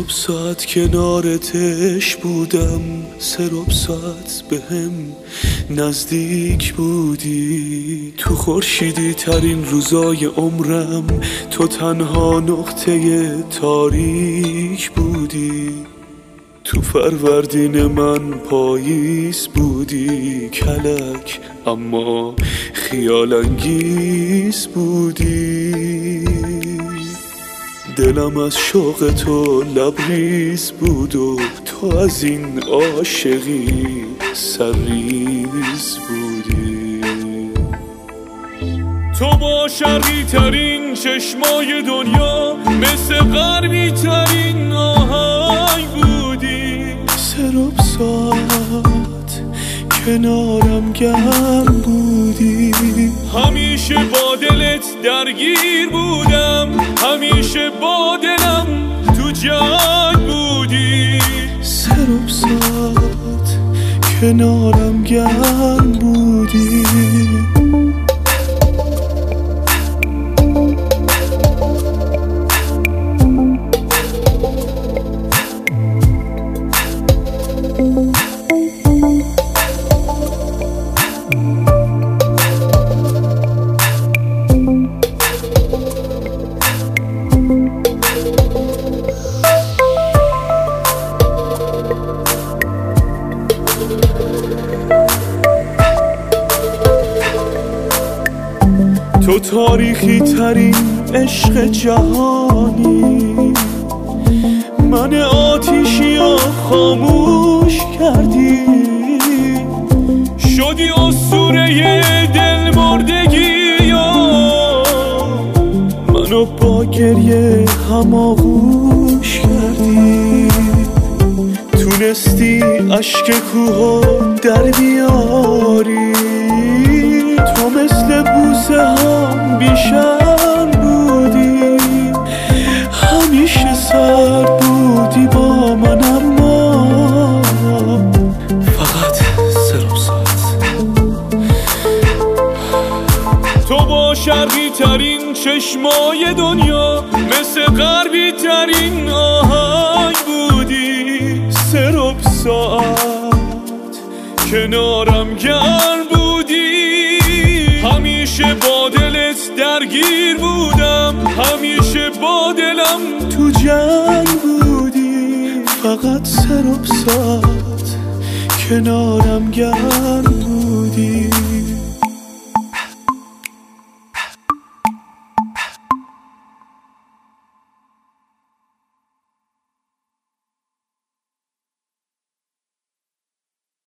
ساعت کنارتش بودم، سرب ساعت بهم نزدیک بودی. تو خورشیدی ترین روزای عمرم تو تنها نقطه تاریک بودی. تو فروردین من پاییز بودی کلک، اما خیال انگیز بودی. دلم از شوق تو لبریز بود و تو از این عاشقی سرریز بودی. تو با شرقی ترین چشمای دنیا مثل غربی ترین آهنگ بودی. سرب ساعت کنارم گرم بودی. همیشه با دلت درگیر بودم، همیشه با دلم تو جنگ بودی. سرب ساعت کنارم گرم بودی. تو تاریخی ترین عشق جهانی، من آتیشی و خاموش کردی. شدی اسطوره دل مردگی، منو با گریه هماغوش کردی. تونستی اشک کوهو در بیاری، تو مثل بوسه هم بیشرم بودی. همیشه سرد بودی با من، اما فقط سرب ساعت. تو با شرقی ترین چشمای دنیا مثل غربی ترین آهنگ بودی. سرب ساعت کنارم گرم بودی. همیشه با دلت درگیر بودم، همیشه با دلم تو جنگ بودی. فقط سرب ساعت کنارم گرم بودی.